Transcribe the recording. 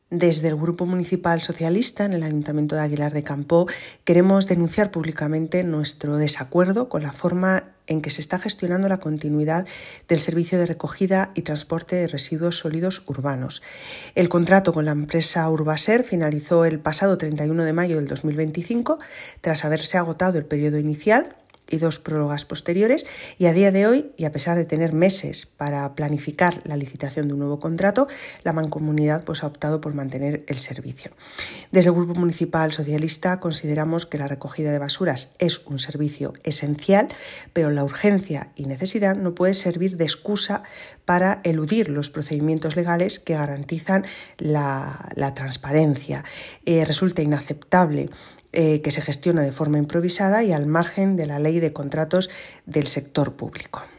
Desde el Grupo Municipal Socialista en el Ayuntamiento de Aguilar de Campoo queremos denunciar públicamente nuestro desacuerdo con la forma en que se está gestionando la continuidad del servicio de recogida y transporte de residuos sólidos urbanos. El contrato con la empresa Urbaser finalizó el pasado 31 de mayo del 2025 tras haberse agotado el periodo inicial y 2 prórrogas posteriores, y a día de hoy, y a pesar de tener meses para planificar la licitación de un nuevo contrato, la Mancomunidad ha optado por mantener el servicio. Desde el Grupo Municipal Socialista consideramos que la recogida de basuras es un servicio esencial, pero la urgencia y necesidad no puede servir de excusa para eludir los procedimientos legales que garantizan la transparencia. Resulta inaceptable que se gestione de forma improvisada y al margen de la ley de contratos del sector público.